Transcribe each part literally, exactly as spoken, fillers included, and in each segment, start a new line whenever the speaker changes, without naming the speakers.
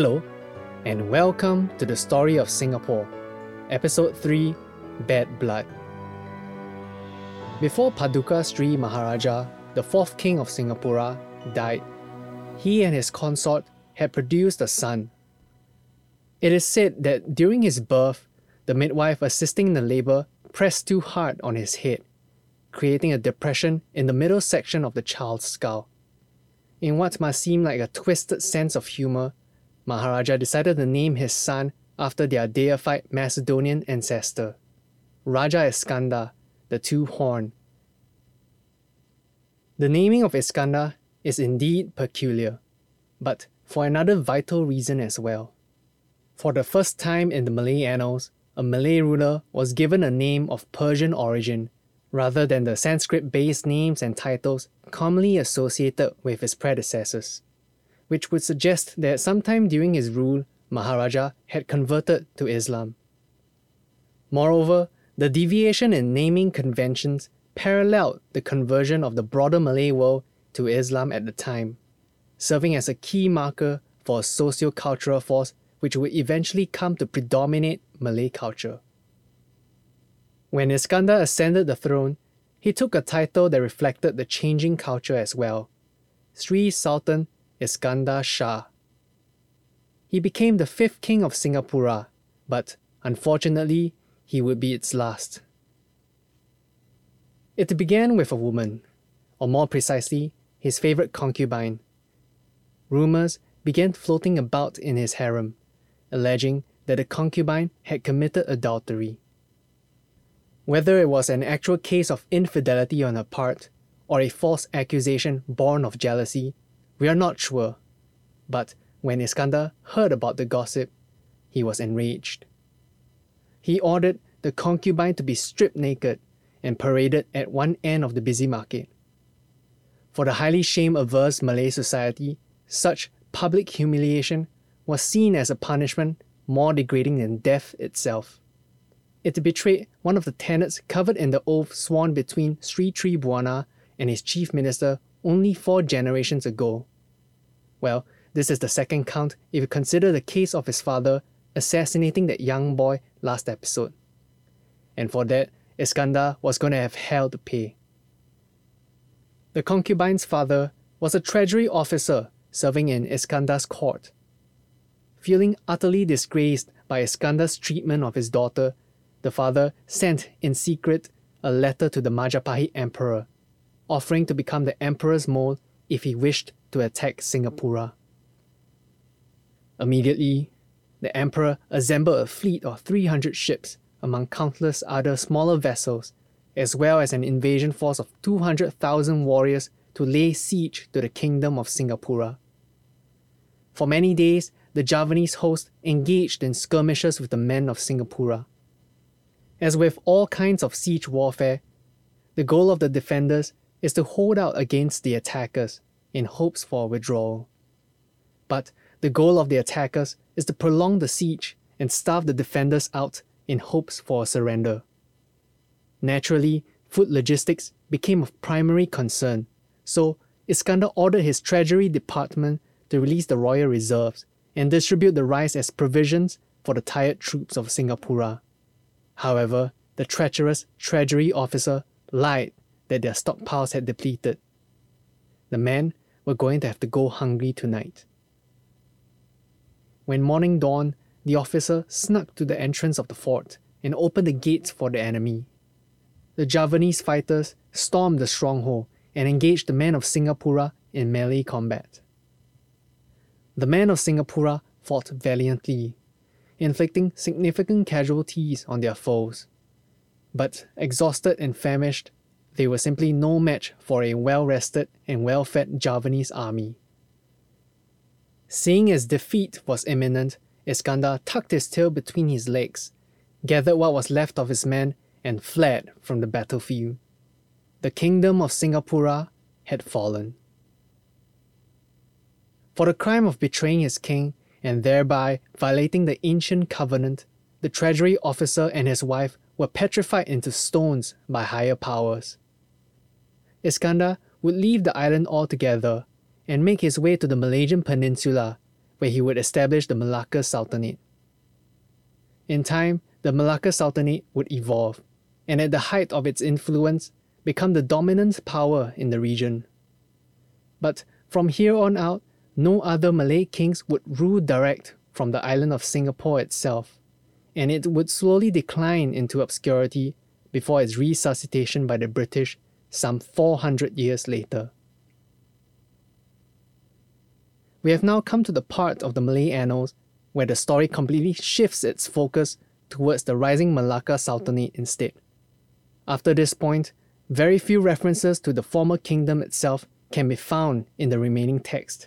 Hello, and welcome to the Story of Singapore, Episode three, Bad Blood. Before Paduka Sri Maharaja, the fourth king of Singapura, died, he and his consort had produced a son. It is said that during his birth, the midwife assisting in the labour pressed too hard on his head, creating a depression in the middle section of the child's skull. In what must seem like a twisted sense of humour, Maharaja decided to name his son after their deified Macedonian ancestor, Raja Iskandar, the Two-Horned. The naming of Iskandar is indeed peculiar, but for another vital reason as well. For the first time in the Malay annals, a Malay ruler was given a name of Persian origin, rather than the Sanskrit-based names and titles commonly associated with his predecessors, which would suggest that sometime during his rule, Maharaja had converted to Islam. Moreover, the deviation in naming conventions paralleled the conversion of the broader Malay world to Islam at the time, serving as a key marker for a socio-cultural force which would eventually come to predominate Malay culture. When Iskandar ascended the throne, he took a title that reflected the changing culture as well, Sri Sultan Iskandar Shah. He became the fifth king of Singapura, but unfortunately, he would be its last. It began with a woman, or more precisely, his favourite concubine. Rumours began floating about in his harem, alleging that the concubine had committed adultery. Whether it was an actual case of infidelity on her part, or a false accusation born of jealousy, we are not sure. But when Iskandar heard about the gossip, he was enraged. He ordered the concubine to be stripped naked and paraded at one end of the busy market. For the highly shame-averse Malay society, such public humiliation was seen as a punishment more degrading than death itself. It betrayed one of the tenets covered in the oath sworn between Sri Tri Buana and his chief minister only four generations ago. Well, this is the second count if you consider the case of his father assassinating that young boy last episode. And for that, Iskandar was going to have hell to pay. The concubine's father was a treasury officer serving in Iskandar's court. Feeling utterly disgraced by Iskandar's treatment of his daughter, the father sent in secret a letter to the Majapahit emperor, offering to become the emperor's mole if he wished to attack Singapura. Immediately, the emperor assembled a fleet of three hundred ships among countless other smaller vessels, as well as an invasion force of two hundred thousand warriors to lay siege to the kingdom of Singapura. For many days, the Javanese host engaged in skirmishes with the men of Singapura. As with all kinds of siege warfare, the goal of the defenders is to hold out against the attackers in hopes for withdrawal. But the goal of the attackers is to prolong the siege and starve the defenders out in hopes for a surrender. Naturally, food logistics became of primary concern, so Iskandar ordered his treasury department to release the royal reserves and distribute the rice as provisions for the tired troops of Singapura. However, the treacherous treasury officer lied that their stockpiles had depleted. The men were going to have to go hungry tonight. When morning dawned, the officer snuck to the entrance of the fort and opened the gates for the enemy. The Javanese fighters stormed the stronghold and engaged the men of Singapura in melee combat. The men of Singapura fought valiantly, inflicting significant casualties on their foes. But exhausted and famished, they were simply no match for a well-rested and well-fed Javanese army. Seeing as defeat was imminent, Iskandar tucked his tail between his legs, gathered what was left of his men, and fled from the battlefield. The kingdom of Singapura had fallen. For the crime of betraying his king and thereby violating the ancient covenant, the treasury officer and his wife were petrified into stones by higher powers. Iskandar would leave the island altogether and make his way to the Malaysian peninsula where he would establish the Malacca Sultanate. In time, the Malacca Sultanate would evolve, and at the height of its influence, become the dominant power in the region. But from here on out, no other Malay kings would rule direct from the island of Singapore itself, and it would slowly decline into obscurity before its resuscitation by the British some four hundred years later. We have now come to the part of the Malay annals where the story completely shifts its focus towards the rising Malacca Sultanate instead. After this point, very few references to the former kingdom itself can be found in the remaining text.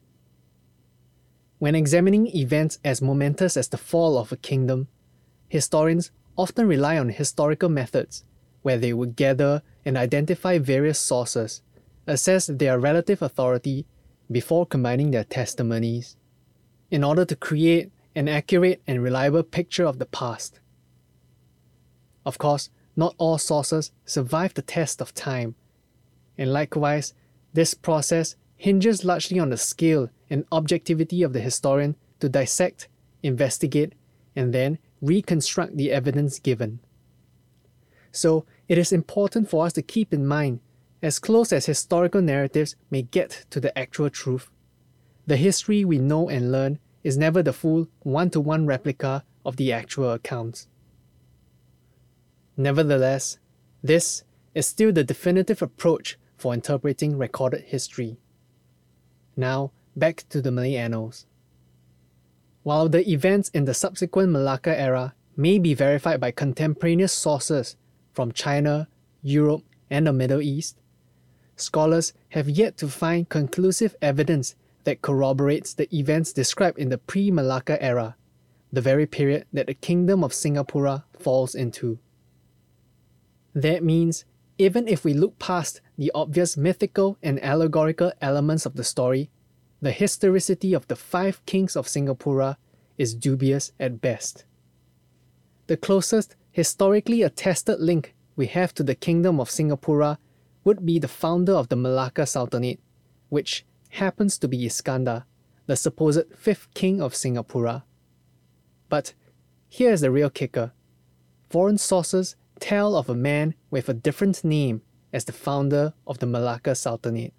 When examining events as momentous as the fall of a kingdom, historians often rely on historical methods where they would gather and identify various sources, assess their relative authority before combining their testimonies, in order to create an accurate and reliable picture of the past. Of course, not all sources survive the test of time, and likewise, this process hinges largely on the skill and objectivity of the historian to dissect, investigate, and then reconstruct the evidence given. So, it is important for us to keep in mind, as close as historical narratives may get to the actual truth, the history we know and learn is never the full one-to-one replica of the actual accounts. Nevertheless, this is still the definitive approach for interpreting recorded history. Now, back to the Malay annals. While the events in the subsequent Malacca era may be verified by contemporaneous sources from China, Europe, and the Middle East, scholars have yet to find conclusive evidence that corroborates the events described in the pre-Malacca era, the very period that the Kingdom of Singapura falls into. That means, even if we look past the obvious mythical and allegorical elements of the story, the historicity of the five kings of Singapura is dubious at best. The closest historically attested link we have to the Kingdom of Singapura would be the founder of the Malacca Sultanate, which happens to be Iskandar, the supposed fifth king of Singapura. But here's the real kicker. Foreign sources tell of a man with a different name as the founder of the Malacca Sultanate.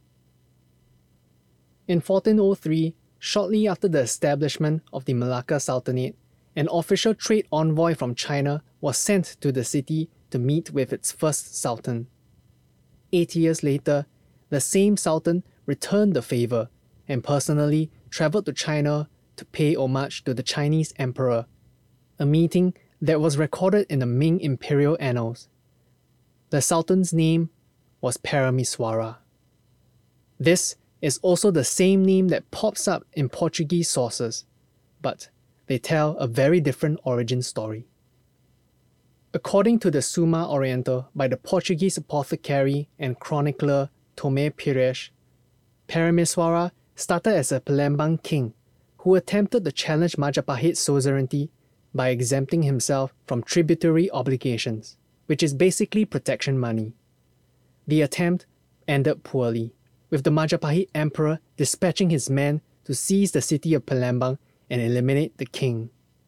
In fourteen oh three, shortly after the establishment of the Malacca Sultanate, an official trade envoy from China was sent to the city to meet with its first sultan. Eight years later, the same sultan returned the favor and personally traveled to China to pay homage to the Chinese emperor, a meeting that was recorded in the Ming imperial annals. The sultan's name was Paramiswara. This is also the same name that pops up in Portuguese sources, but they tell a very different origin story. According to the Summa Oriental by the Portuguese apothecary and chronicler Tomé Pires, Paramiswara started as a Palembang king who attempted to challenge Majapahit's suzerainty by exempting himself from tributary obligations, which is basically protection money. The attempt ended poorly, with the Majapahit emperor dispatching his men to seize the city of Palembang and eliminate the king.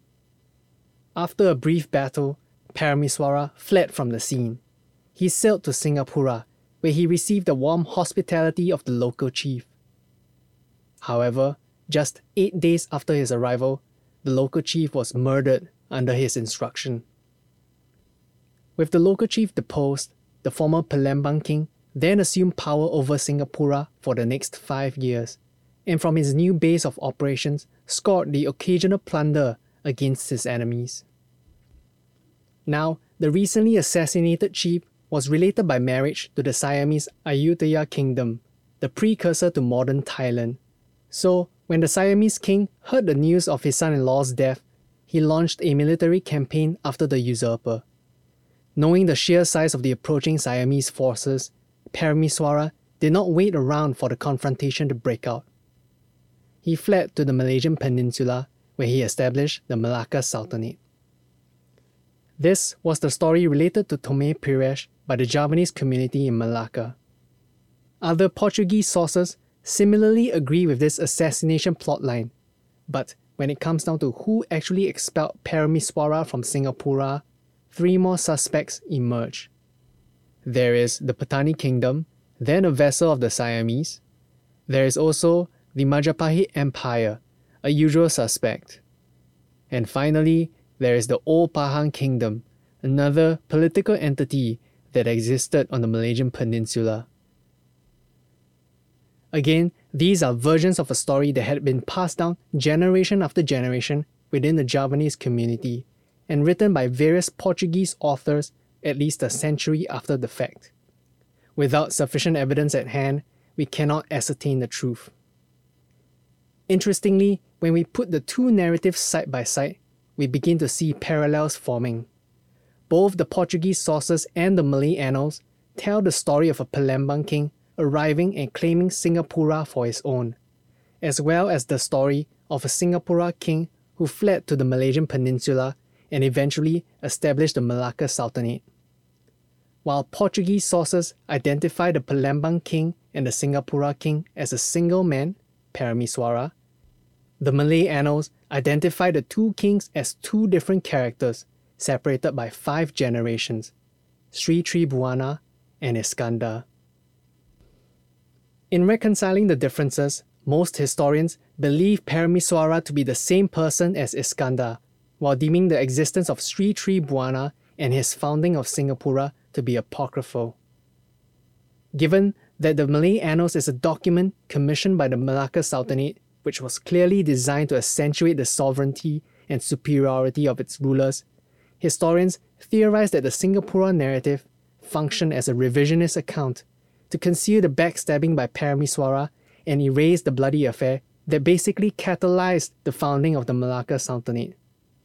After a brief battle, Paramiswara fled from the scene. He sailed to Singapura, where he received the warm hospitality of the local chief. However, just eight days after his arrival, the local chief was murdered under his instruction. With the local chief deposed, the former Palembang king then assumed power over Singapura for the next five years, and from his new base of operations scored the occasional plunder against his enemies. Now, the recently assassinated chief was related by marriage to the Siamese Ayutthaya kingdom, the precursor to modern Thailand. So, when the Siamese king heard the news of his son-in-law's death, he launched a military campaign after the usurper. Knowing the sheer size of the approaching Siamese forces, Paramiswara did not wait around for the confrontation to break out. He fled to the Malaysian peninsula, where he established the Malacca Sultanate. This was the story related to Tomé Pires by the Javanese community in Malacca. Other Portuguese sources similarly agree with this assassination plotline, But when it comes down to who actually expelled Parameswara from Singapura, three more suspects emerge. There is the Patani Kingdom, then a vassal of the Siamese. There is also the Majapahit Empire, a usual suspect. And finally, there is the Old Pahang Kingdom, another political entity that existed on the Malaysian peninsula. Again, these are versions of a story that had been passed down generation after generation within the Javanese community and written by various Portuguese authors at least a century after the fact. Without sufficient evidence at hand, we cannot ascertain the truth. Interestingly, when we put the two narratives side by side, we begin to see parallels forming. Both the Portuguese sources and the Malay annals tell the story of a Palembang king arriving and claiming Singapura for his own, as well as the story of a Singapura king who fled to the Malaysian peninsula and eventually established the Malacca Sultanate. While Portuguese sources identify the Palembang king and the Singapura king as a single man, Parameswara, the Malay annals identify the two kings as two different characters separated by five generations, Sri Tribuana and Iskandar. In reconciling the differences, most historians believe Parameswara to be the same person as Iskandar, while deeming the existence of Sri Tribuana and his founding of Singapura to be apocryphal. Given that the Malay Annals is a document commissioned by the Malacca Sultanate, which was clearly designed to accentuate the sovereignty and superiority of its rulers, historians theorize that the Singapura narrative functioned as a revisionist account to conceal the backstabbing by Parameswara and erase the bloody affair that basically catalyzed the founding of the Malacca Sultanate.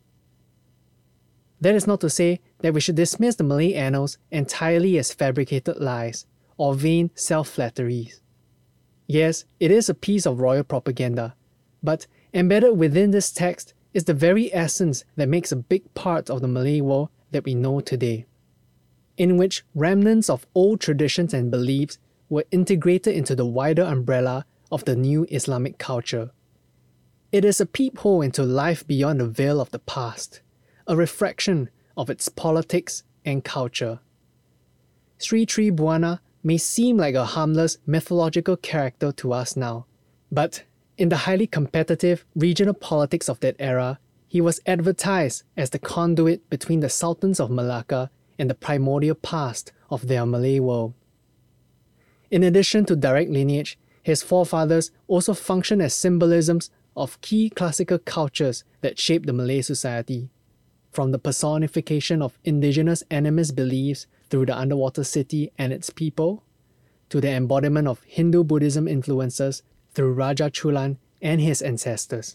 That is not to say that we should dismiss the Malay Annals entirely as fabricated lies or vain self-flatteries. Yes, it is a piece of royal propaganda, but embedded within this text is the very essence that makes a big part of the Malay world that we know today, in which remnants of old traditions and beliefs were integrated into the wider umbrella of the new Islamic culture. It is a peephole into life beyond the veil of the past, a reflection of its politics and culture. Sri Tribuana may seem like a harmless mythological character to us now, but in the highly competitive regional politics of that era, he was advertised as the conduit between the sultans of Malacca and the primordial past of their Malay world. In addition to direct lineage, his forefathers also functioned as symbolisms of key classical cultures that shaped the Malay society, from the personification of indigenous animist beliefs through the underwater city and its people, to the embodiment of Hindu-Buddhism influences through Raja Chulan and his ancestors.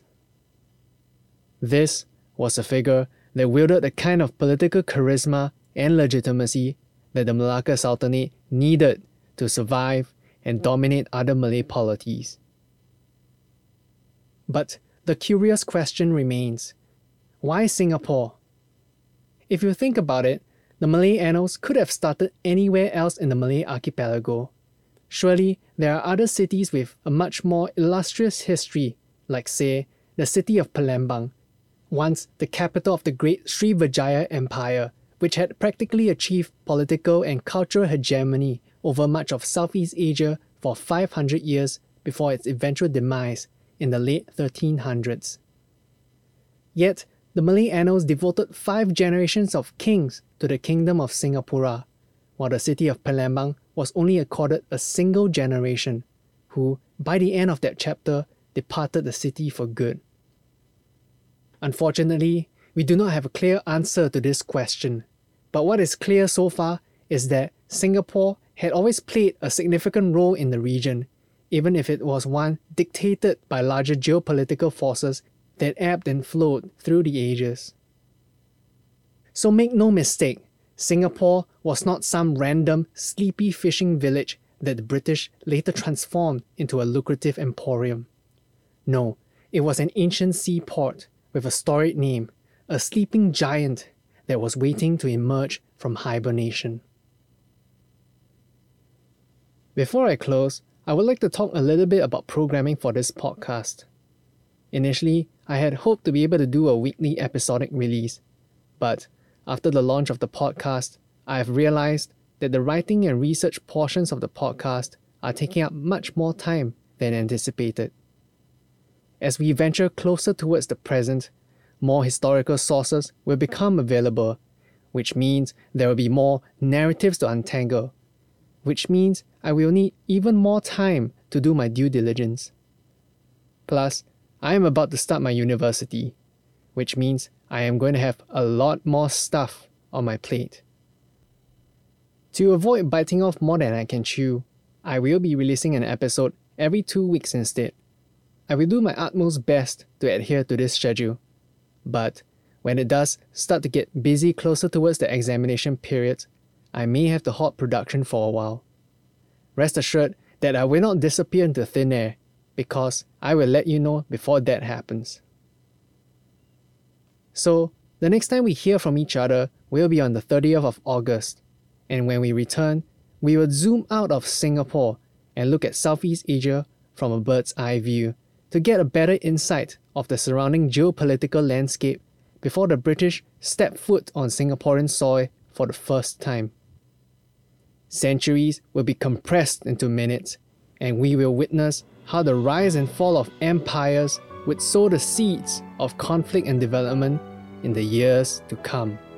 This was a figure that wielded the kind of political charisma and legitimacy that the Malacca Sultanate needed to survive and dominate other Malay polities. But the curious question remains, why Singapore? If you think about it, the Malay Annals could have started anywhere else in the Malay archipelago. Surely, there are other cities with a much more illustrious history, like say, the city of Palembang, once the capital of the great Srivijaya Empire, which had practically achieved political and cultural hegemony over much of Southeast Asia for five hundred years before its eventual demise in the late thirteen hundreds. Yet, the Malay Annals devoted five generations of kings to the kingdom of Singapura, while the city of Palembang was only accorded a single generation, who, by the end of that chapter, departed the city for good. Unfortunately, we do not have a clear answer to this question, but what is clear so far is that Singapore had always played a significant role in the region, even if it was one dictated by larger geopolitical forces that ebbed and flowed through the ages. So make no mistake, Singapore was not some random, sleepy fishing village that the British later transformed into a lucrative emporium. No, it was an ancient seaport with a storied name, a sleeping giant that was waiting to emerge from hibernation. Before I close, I would like to talk a little bit about programming for this podcast. Initially, I had hoped to be able to do a weekly episodic release, but after the launch of the podcast, I have realized that the writing and research portions of the podcast are taking up much more time than anticipated. As we venture closer towards the present, more historical sources will become available, which means there will be more narratives to untangle, which means I will need even more time to do my due diligence. Plus, I am about to start my university, which means I am going to have a lot more stuff on my plate. To avoid biting off more than I can chew, I will be releasing an episode every two weeks instead. I will do my utmost best to adhere to this schedule, but when it does start to get busy closer towards the examination period, I may have to halt production for a while. Rest assured that I will not disappear into thin air, because I will let you know before that happens. So, the next time we hear from each other will be on the thirtieth of August, and when we return, we will zoom out of Singapore and look at Southeast Asia from a bird's eye view to get a better insight of the surrounding geopolitical landscape before the British step foot on Singaporean soil for the first time. Centuries will be compressed into minutes, and we will witness how the rise and fall of empires would sow the seeds of conflict and development in the years to come.